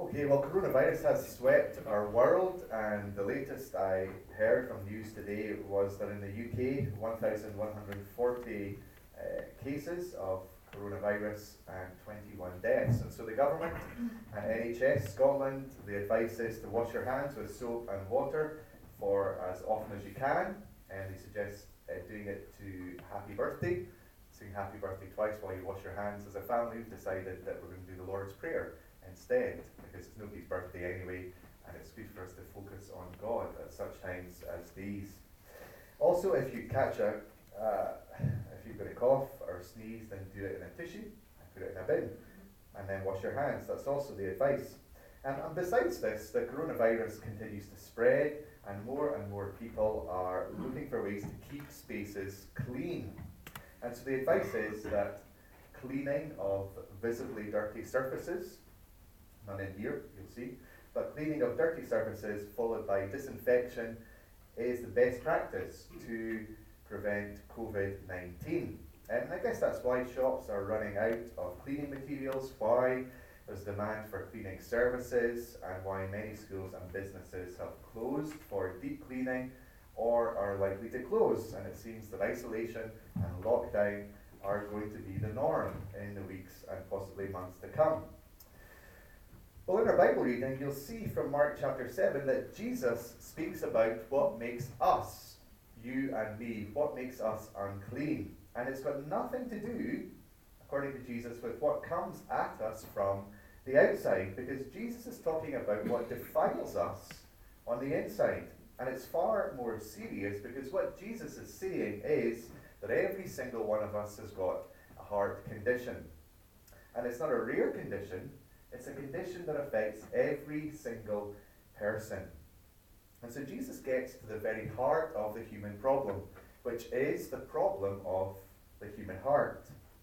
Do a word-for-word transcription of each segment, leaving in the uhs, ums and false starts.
Okay, well, coronavirus has swept our world, and the latest I heard from news today was that in the U K, one thousand one hundred forty uh, cases of coronavirus and twenty-one deaths. And so the government and N H S Scotland, the advice is to wash your hands with soap and water for as often as you can, and they suggest uh, doing it to happy birthday, saying happy birthday twice while you wash your hands. As a family, we've decided that we're going to do the Lord's Prayer instead, because it's nobody's birthday anyway, and it's good for us to focus on God at such times as these. Also, if you catch a, uh, if you've got a cough or sneeze, then do it in a tissue, and put it in a bin, and then wash your hands. That's also the advice. And, and besides this, the coronavirus continues to spread, and more and more people are looking for ways to keep spaces clean. And so the advice is that cleaning of visibly dirty surfaces, none in here, you'll see, but cleaning of dirty surfaces followed by disinfection is the best practice to prevent covid nineteen. And I guess that's why shops are running out of cleaning materials, why there's demand for cleaning services, and why many schools and businesses have closed for deep cleaning or are likely to close. And it seems that isolation and lockdown are going to be the norm in the weeks and possibly months to come. Well, in our Bible reading, you'll see from Mark chapter seven that Jesus speaks about what makes us, you and me, what makes us unclean. And it's got nothing to do, according to Jesus, with what comes at us from the outside, because Jesus is talking about what defiles us on the inside. And it's far more serious, because what Jesus is saying is that every single one of us has got a heart condition. And it's not a rare condition. It's a condition that affects every single person. And so Jesus gets to the very heart of the human problem, which is the problem of the human heart.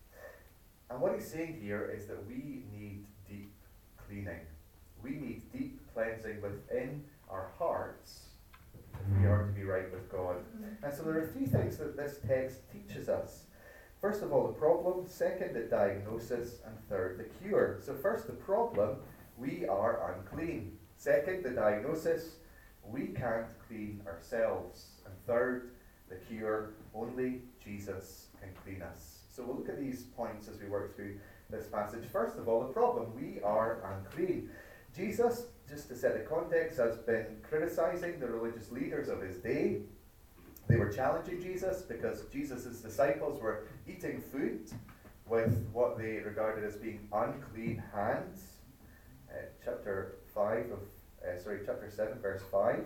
And what he's saying here is that we need deep cleaning. We need deep cleansing within our hearts if we are to be right with God. And so there are three things that this text teaches us. First of all, the problem. Second, the diagnosis. And third, the cure. So first, the problem. We are unclean. Second, the diagnosis. We can't clean ourselves. And third, the cure. Only Jesus can clean us. So we'll look at these points as we work through this passage. First of all, the problem. We are unclean. Jesus, just to set the context, has been criticizing the religious leaders of his day. They were challenging Jesus because Jesus' disciples were eating food with what they regarded as being unclean hands. Uh, chapter five of, uh, sorry, chapter seven, verse five.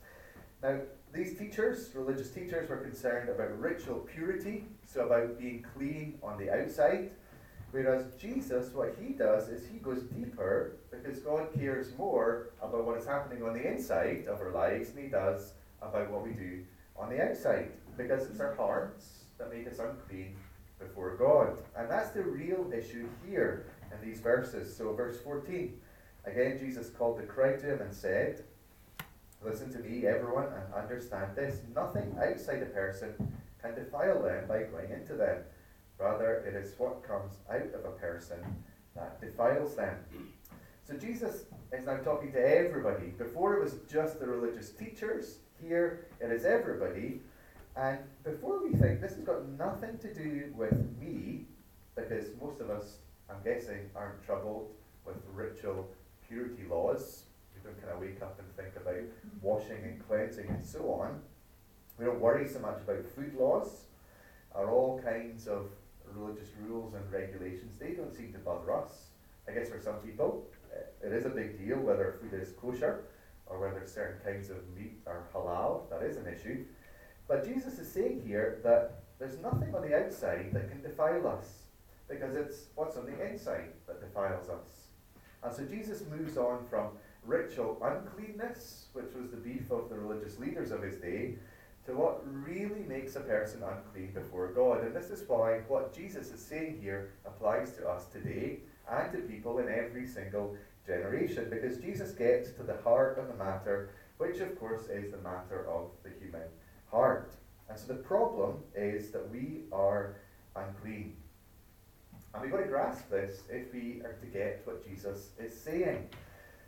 Now, these teachers, religious teachers, were concerned about ritual purity, so about being clean on the outside. Whereas Jesus, what he does is he goes deeper, because God cares more about what is happening on the inside of our lives than he does about what we do on the outside, because it's our hearts that make us unclean before God. And that's the real issue here in these verses. So verse fourteen, again Jesus called the crowd to him and said, "Listen to me, everyone, and understand this. Nothing outside a person can defile them by going into them. Rather, it is what comes out of a person that defiles them." So Jesus is now talking to everybody. Before it was just the religious teachers. Here it is everybody. And before we think this has got nothing to do with me, because most of us, I'm guessing, aren't troubled with ritual purity laws. We don't kind of wake up and think about washing and cleansing and so on. We don't worry so much about food laws or all kinds of religious rules and regulations. They don't seem to bother us. I guess for some people, it is a big deal whether food is kosher or whether certain kinds of meat are halal. That is an issue. But Jesus is saying here that there's nothing on the outside that can defile us, because it's what's on the inside that defiles us. And so Jesus moves on from ritual uncleanness, which was the beef of the religious leaders of his day, to what really makes a person unclean before God. And this is why what Jesus is saying here applies to us today and to people in every single generation, because Jesus gets to the heart of the matter, which of course is the matter of the human heart. And so the problem is that we are unclean. And we've got to grasp this if we are to get what Jesus is saying.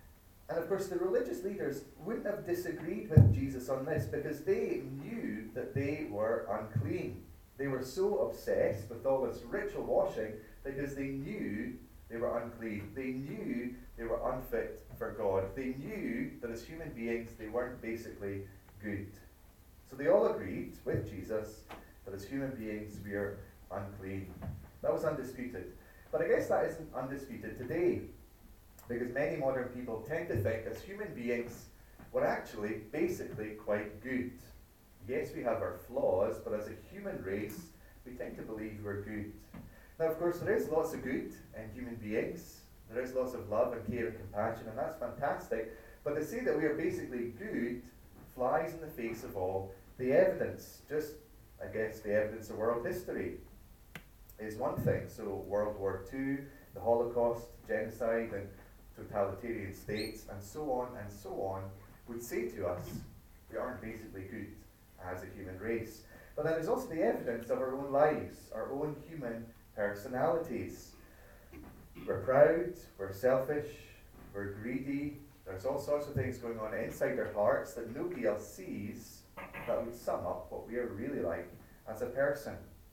And of course, the religious leaders wouldn't have disagreed with Jesus on this because they knew that they were unclean. They were so obsessed with all this ritual washing because they knew they were unclean. They knew they were unfit for God. They knew that as human beings they weren't basically good. So they all agreed with Jesus that as human beings we are unclean. That was undisputed. But I guess that isn't undisputed today, because many modern people tend to think as human beings we're actually basically quite good. Yes, we have our flaws, but as a human race we tend to believe we're good. Now, of course, there is lots of good in human beings. There is lots of love and care and compassion, and that's fantastic. But to say that we are basically good flies in the face of all the evidence. Just, I guess, the evidence of world history is one thing. So World War Two, the Holocaust, genocide, and totalitarian states, and so on and so on, would say to us we aren't basically good as a human race. But then there's also the evidence of our own lives, our own human personalities. We're proud, we're selfish, we're greedy. There's all sorts of things going on inside our hearts that nobody else sees that would sum up what we are really like as a person.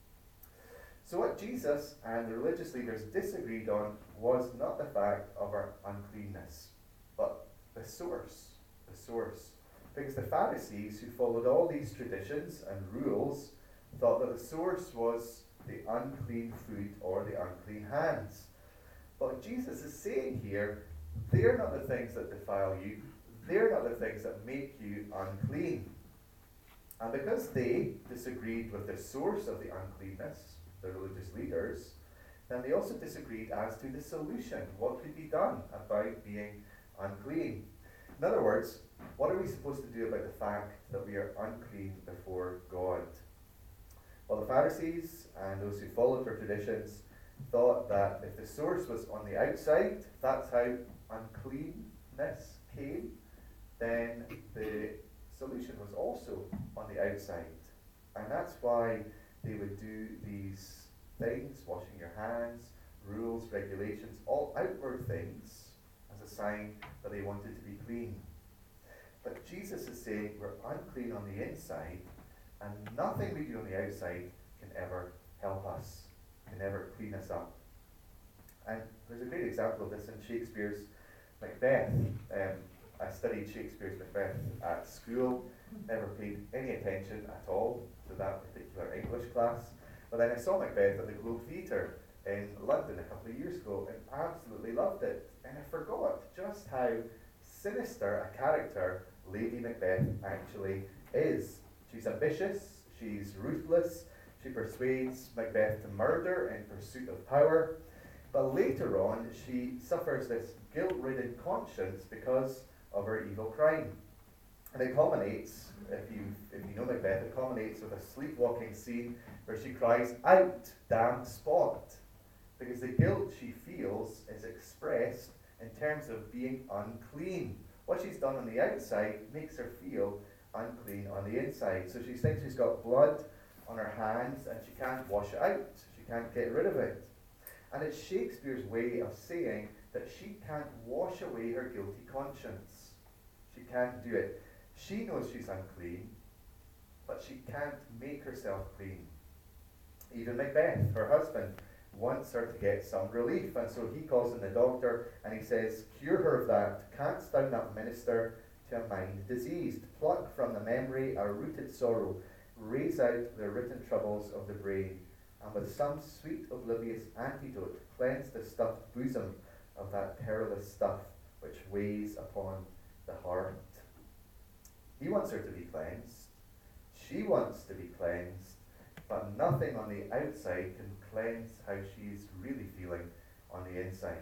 So what Jesus and the religious leaders disagreed on was not the fact of our uncleanness, but the source. The source. Because the Pharisees, who followed all these traditions and rules, thought that the source was the unclean food or the unclean hands. But what Jesus is saying here, they're not the things that defile you, they're not the things that make you unclean. And because they disagreed with the source of the uncleanness, the religious leaders, then they also disagreed as to the solution. What could be done about being unclean? In other words, what are we supposed to do about the fact that we are unclean before God? Well, the Pharisees and those who followed their traditions thought that if the source was on the outside, that's how uncleanness came, then the solution was also on the outside. And that's why they would do these things, washing your hands, rules, regulations, all outward things as a sign that they wanted to be clean. But Jesus is saying we're unclean on the inside, and nothing we do on the outside can ever help us, can ever clean us up. And there's a great example of this in Shakespeare's Macbeth. Um, I studied Shakespeare's Macbeth at school, never paid any attention at all to that particular English class. But then I saw Macbeth at the Globe Theatre in London a couple of years ago and absolutely loved it. And I forgot just how sinister a character Lady Macbeth actually is. She's ambitious, she's ruthless, she persuades Macbeth to murder in pursuit of power. But later on, she suffers this guilt-ridden conscience because of her evil crime. And it culminates, if you if you know Macbeth, it culminates with a sleepwalking scene where she cries, "Out, damn spot!" Because the guilt she feels is expressed in terms of being unclean. What she's done on the outside makes her feel unclean on the inside. So she thinks she's got blood on her hands and she can't wash it out. She can't get rid of it. And it's Shakespeare's way of saying that she can't wash away her guilty conscience. She can't do it. She knows she's unclean, but she can't make herself clean. Even Macbeth, her husband, wants her to get some relief, and so he calls in the doctor and he says, "Cure her of that. Canst thou not minister to a mind diseased? Pluck from the memory a rooted sorrow, raise out the written troubles of the brain, and with some sweet oblivious antidote cleanse the stuffed bosom of that perilous stuff which weighs upon the heart." He wants her to be cleansed. She wants to be cleansed. But nothing on the outside can cleanse how she's really feeling on the inside.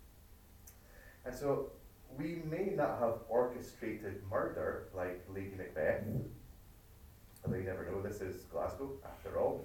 And so we may not have orchestrated murder like Lady Macbeth, although you never know, this is Glasgow after all.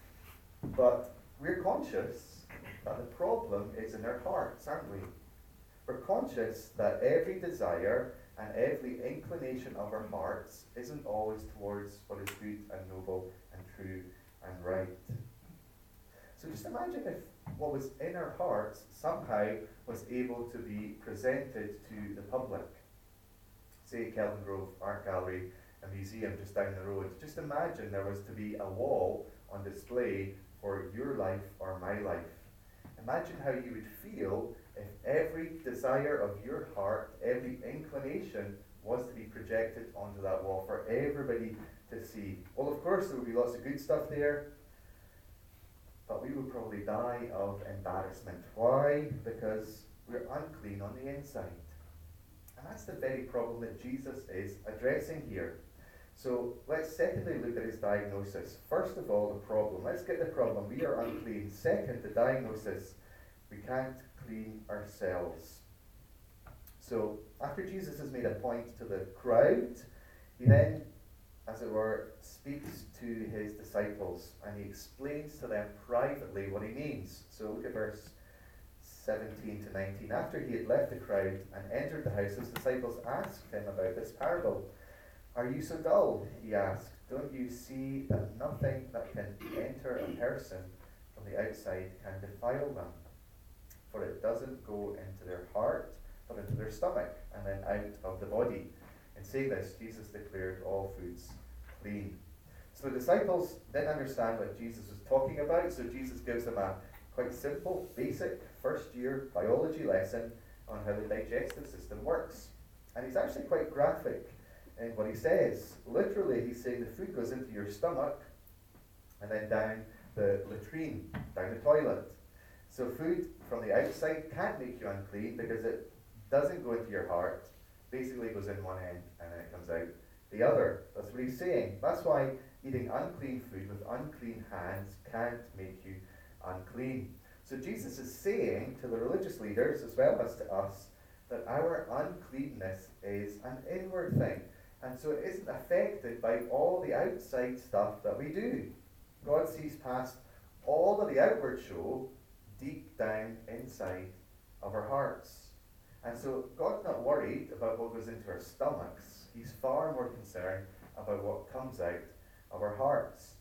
But we're conscious that the problem is in our hearts, aren't we? We're conscious that every desire and every inclination of our hearts isn't always towards what is good and noble and true and right. So just imagine if what was in our hearts somehow was able to be presented to the public. Say Kelvin Grove Art Gallery, a museum just down the road. Just imagine there was to be a wall on display for your life or my life. Imagine how you would feel if every desire of your heart, every inclination was to be projected onto that wall for everybody to see. Well, of course, there would be lots of good stuff there, but we would probably die of embarrassment. Why? Because we're unclean on the inside. And that's the very problem that Jesus is addressing here. So let's secondly look at his diagnosis. First of all, the problem. Let's get the problem. We are unclean. Second, the diagnosis. We can't clean ourselves. So after Jesus has made a point to the crowd, he then, as it were, speaks to his disciples and he explains to them privately what he means. So look at verse seventeen to nineteen. After he had left the crowd and entered the house, his disciples asked him about this parable. Are you so dull? He asked. Don't you see that nothing that can enter a person from the outside can defile them? For it doesn't go into their heart, but into their stomach, and then out of the body. In saying this, Jesus declared all foods clean. So the disciples didn't understand what Jesus was talking about, so Jesus gives them a quite simple, basic, first-year biology lesson on how the digestive system works. And he's actually quite graphic in what he says. Literally, he's saying the food goes into your stomach and then down the latrine, down the toilet. So food from the outside can't make you unclean because it doesn't go into your heart. Basically, it goes in one end and then it comes out the other. That's what he's saying. That's why eating unclean food with unclean hands can't make you unclean. So Jesus is saying to the religious leaders as well as to us that our uncleanness is an inward thing. And so it isn't affected by all the outside stuff that we do. God sees past all of the outward show deep down inside of our hearts. And so God's not worried about what goes into our stomachs. He's far more concerned about what comes out of our hearts.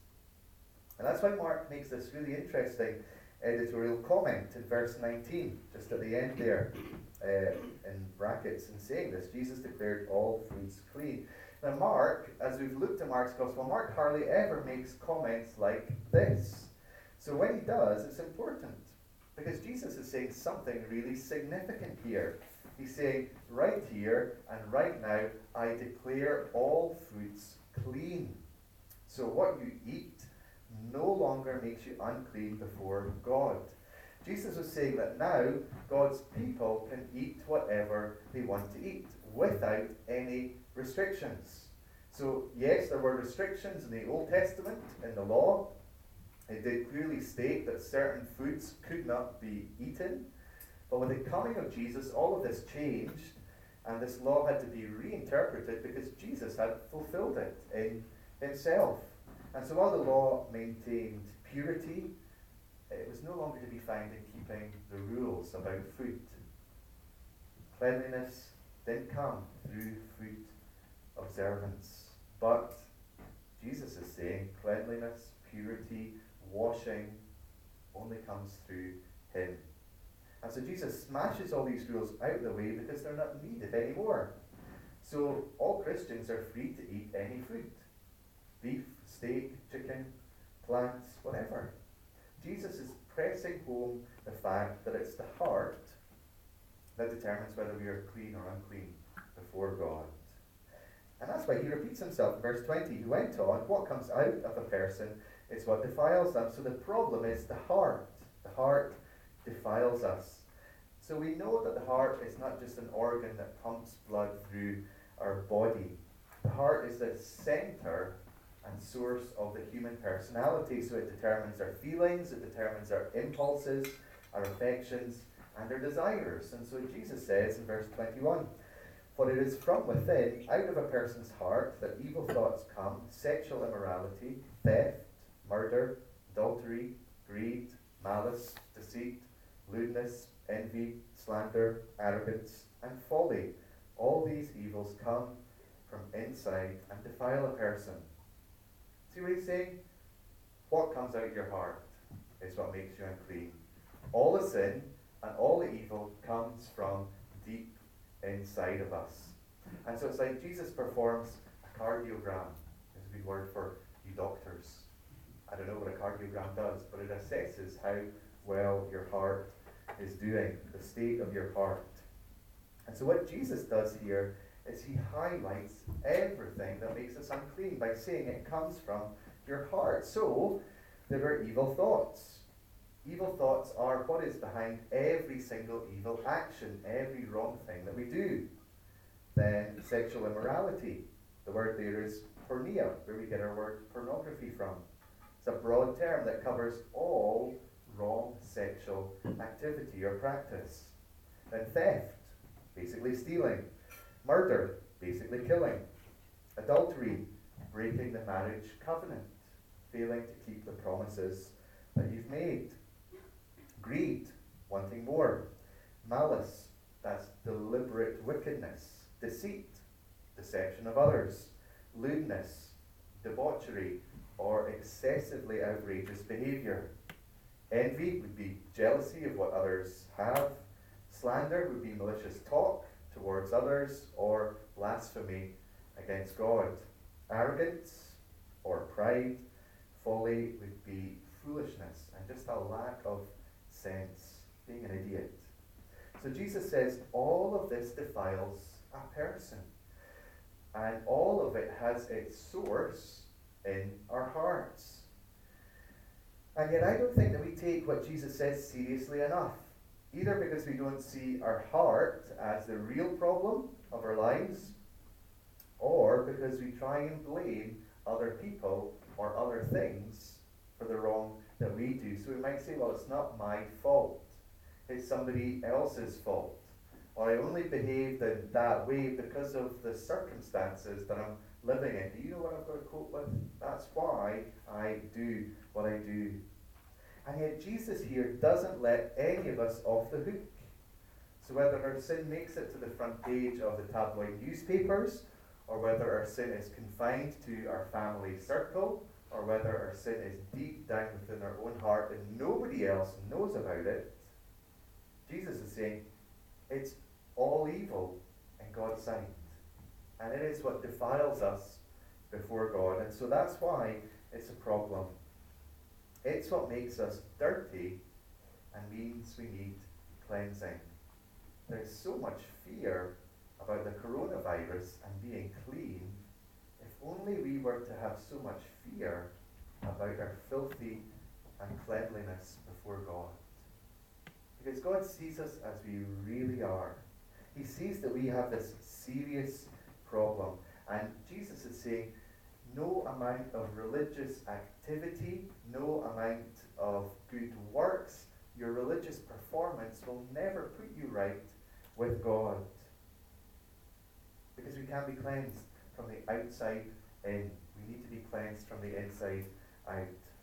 And that's why Mark makes this really interesting editorial comment in verse nineteen, just at the end there, uh, in brackets, in saying this, Jesus declared all foods clean. Now Mark, as we've looked at Mark's Gospel, Mark hardly ever makes comments like this. So when he does, it's important, because Jesus is saying something really significant here. He's saying, right here and right now, I declare all foods clean. So what you eat no longer makes you unclean before God. Jesus was saying that now God's people can eat whatever they want to eat without any restrictions. So yes, there were restrictions in the Old Testament, in the law. It did clearly state that certain foods could not be eaten. But with the coming of Jesus, all of this changed, and this law had to be reinterpreted because Jesus had fulfilled it in himself. And so while the law maintained purity, it was no longer to be found in keeping the rules about food. Cleanliness didn't come through food observance. But Jesus is saying cleanliness, purity, washing only comes through him. And so Jesus smashes all these rules out of the way because they're not needed anymore. So all Christians are free to eat any food. Beef, steak, chicken, plants, whatever. Jesus is pressing home the fact that it's the heart that determines whether we are clean or unclean before God. And that's why he repeats himself in verse twenty. He went on, what comes out of a person is what defiles them. So the problem is the heart. The heart defiles us. So we know that the heart is not just an organ that pumps blood through our body. The heart is the center and source of the human personality. So it determines our feelings, it determines our impulses, our affections, and our desires. And so Jesus says in verse twenty-one, for it is from within, out of a person's heart, that evil thoughts come, sexual immorality, theft, murder, adultery, greed, malice, deceit, lewdness, envy, slander, arrogance, and folly. All these evils come from inside and defile a person. See what he's saying? What comes out of your heart is what makes you unclean. All the sin and all the evil comes from deep inside of us. And so it's like Jesus performs a cardiogram. Is a good word for you doctors. I don't know what a cardiogram does, but it assesses how well your heart is doing, the state of your heart. And so what Jesus does here is he highlights everything that makes us unclean by saying it comes from your heart. So there are evil thoughts. Evil thoughts are what is behind every single evil action, every wrong thing that we do. Then sexual immorality. The word there is porneia, where we get our word pornography from. It's a broad term that covers all wrong sexual activity or practice. Then theft, basically stealing. Murder, basically killing. Adultery, breaking the marriage covenant, failing to keep the promises that you've made. Greed, wanting more. Malice, that's deliberate wickedness. Deceit, deception of others. Lewdness, debauchery, or excessively outrageous behavior. Envy would be jealousy of what others have. Slander would be malicious talk towards others, or blasphemy against God. Arrogance or pride, folly would be foolishness and just a lack of sense, being an idiot. So Jesus says all of this defiles a person, and all of it has its source in our hearts. And yet I don't think that we take what Jesus says seriously enough, either because we don't see our heart as the real problem of our lives, or because we try and blame other people or other things for the wrong that we do. So we might say, well, it's not my fault. It's somebody else's fault. Or I only behaved in that way because of the circumstances that I'm living in. Do you know what I've got to cope with? That's why I do what I do. And yet Jesus here doesn't let any of us off the hook. So whether our sin makes it to the front page of the tabloid newspapers, or whether our sin is confined to our family circle, or whether our sin is deep down within our own heart and nobody else knows about it, Jesus is saying it's all evil in God's sight. And it is what defiles us before God. And so that's why it's a problem. It's what makes us dirty and means we need cleansing. There's so much fear about the coronavirus and being clean. If only we were to have so much fear about our filthy uncleanliness before God. Because God sees us as we really are. He sees that we have this serious problem. And Jesus is saying, no amount of religious activity, no amount of good works, your religious performance will never put you right with God. Because we can't be cleansed from the outside in. We need to be cleansed from the inside out.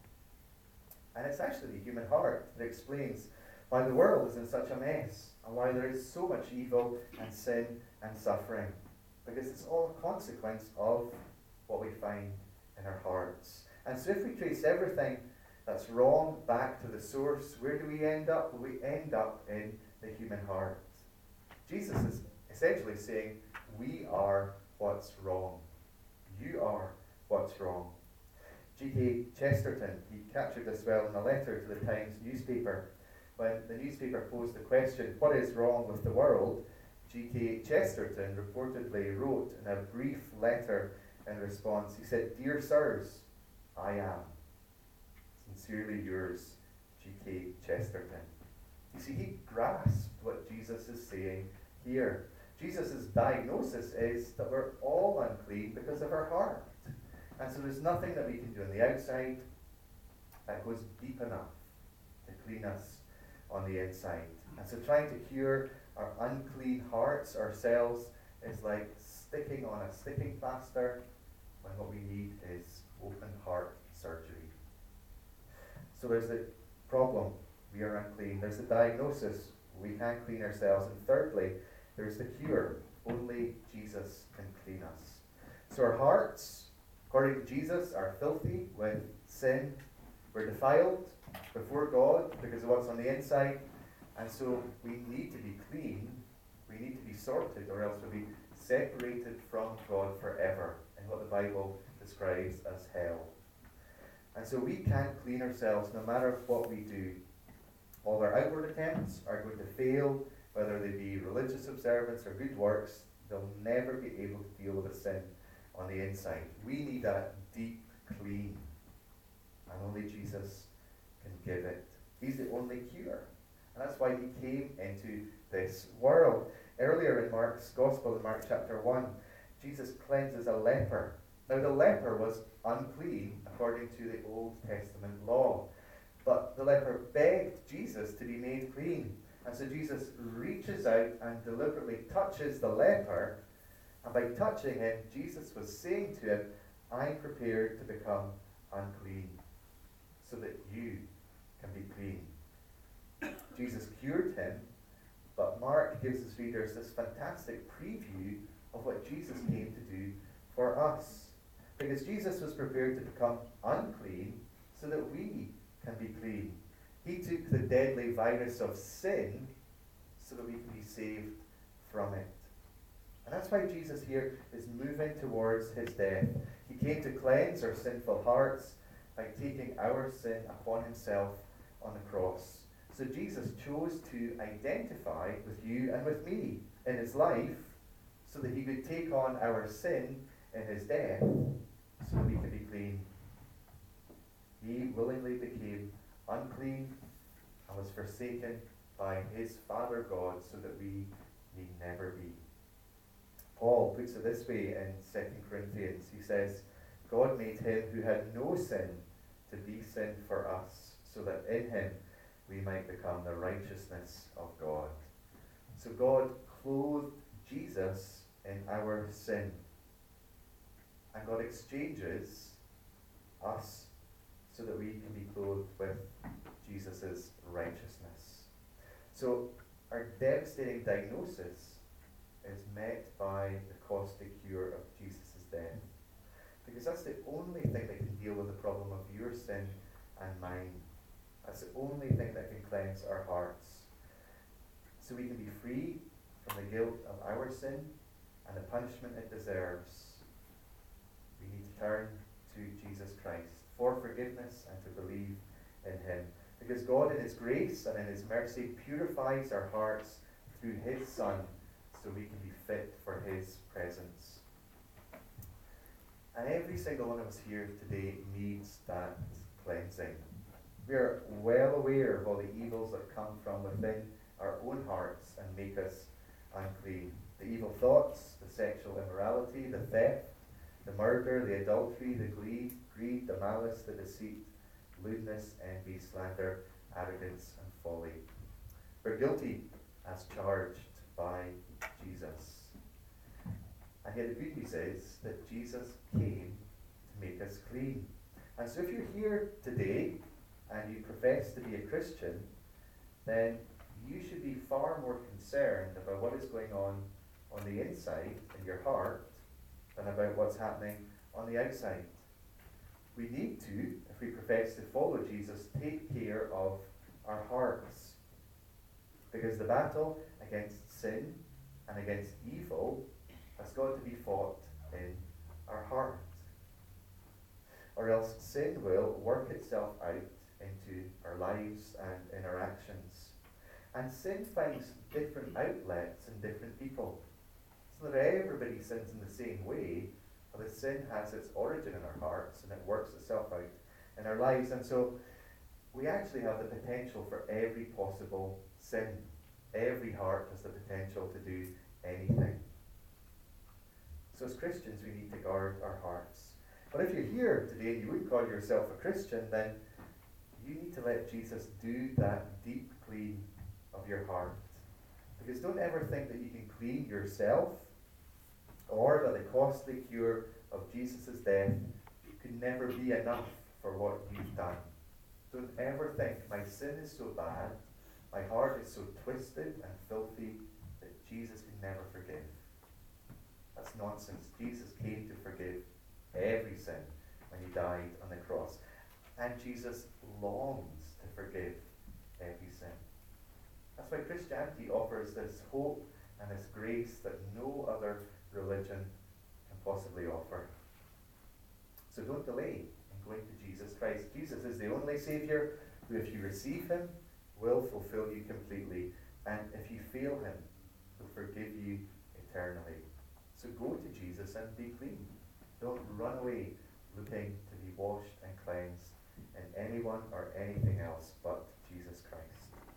And it's actually the human heart that explains why the world is in such a mess and why there is so much evil and sin and suffering. Because it's all a consequence of what we find in our hearts. And so if we trace everything that's wrong back to the source, where do we end up? Well, we end up in the human heart. Jesus is essentially saying, we are what's wrong. You are what's wrong. G K Chesterton, he captured this well in a letter to the Times newspaper. When the newspaper posed the question, what is wrong with the world? G K Chesterton reportedly wrote in a brief letter in response, he said, "Dear sirs, I am. Sincerely yours, G K Chesterton." You see, he grasped what Jesus is saying here. Jesus' diagnosis is that we're all unclean because of our heart. And so there's nothing that we can do on the outside that goes deep enough to clean us on the inside. And so trying to cure our unclean hearts ourselves is like sticking on a sticking plaster when what we need is open heart surgery. So there's the problem, we are unclean. There's the diagnosis, we can't clean ourselves. And thirdly, there's the cure, only Jesus can clean us. So our hearts, according to Jesus, are filthy with sin. We're defiled before God because of what's on the inside. And so we need to be clean, we need to be sorted, or else we'll be separated from God forever in what the Bible describes as hell. And so we can't clean ourselves no matter what we do. All our outward attempts are going to fail, whether they be religious observance or good works. They'll never be able to deal with the sin on the inside. We need that deep clean, and only Jesus can give it. He's the only cure, and that's why he came into this world. Earlier in Mark's Gospel, in Mark chapter one, Jesus cleanses a leper. Now the leper was unclean according to the Old Testament law, but the leper begged Jesus to be made clean. And so Jesus reaches out and deliberately touches the leper, and by touching him, Jesus was saying to him, I'm prepared to become unclean so that you can be clean. Jesus cured him, but Mark gives his readers this fantastic preview of what Jesus came to do for us. Because Jesus was prepared to become unclean so that we can be clean. He took the deadly virus of sin so that we can be saved from it. And that's why Jesus here is moving towards his death. He came to cleanse our sinful hearts by taking our sin upon himself on the cross. So Jesus chose to identify with you and with me in his life so that he could take on our sin in his death so that we can be clean. He willingly became unclean and was forsaken by his Father God so that we need never be. Paul puts it this way in Second Corinthians. He says, God made him who had no sin to be sin for us, so that in him we might become the righteousness of God. So God clothed Jesus in our sin. And God exchanges us so that we can be clothed with Jesus' righteousness. So our devastating diagnosis is met by the costly cure of Jesus' death. Because that's the only thing that can deal with the problem of your sin and mine. That's the only thing that can cleanse our hearts. So we can be free from the guilt of our sin and the punishment it deserves. We need to turn to Jesus Christ for forgiveness and to believe in him. Because God in his grace and in his mercy purifies our hearts through his Son so we can be fit for his presence. And every single one of us here today needs that cleansing. We are well aware of all the evils that come from within our own hearts and make us unclean. The evil thoughts, the sexual immorality, the theft, the murder, the adultery, the greed, greed, the malice, the deceit, lewdness, envy, slander, arrogance, and folly. We're guilty as charged by Jesus. And yet the good news is that Jesus came to make us clean. And so if you're here today and you profess to be a Christian, then you should be far more concerned about what is going on on the inside in your heart than about what's happening on the outside. We need to, if we profess to follow Jesus, take care of our hearts. Because the battle against sin and against evil has got to be fought in our heart. Or else sin will work itself out into our lives and in our actions. And sin finds different outlets in different people. So that everybody sins in the same way, but the sin has its origin in our hearts and it works itself out in our lives. And so we actually have the potential for every possible sin. Every heart has the potential to do anything. So as Christians, we need to guard our hearts. But if you're here today and you wouldn't call yourself a Christian, then you need to let Jesus do that deep clean of your heart. Because don't ever think that you can clean yourself, or that the costly cure of Jesus' death could never be enough for what you've done. Don't ever think, my sin is so bad, my heart is so twisted and filthy, that Jesus can never forgive. That's nonsense. Jesus came to forgive every sin when he died on the cross. And Jesus longs to forgive every sin. That's why Christianity offers this hope and this grace that no other religion can possibly offer. So don't delay in going to Jesus Christ. Jesus is the only Saviour who, if you receive him, will fulfill you completely. And if you fail him, will forgive you eternally. So go to Jesus and be clean. Don't run away looking to be washed and cleansed in anyone or anything else but Jesus Christ.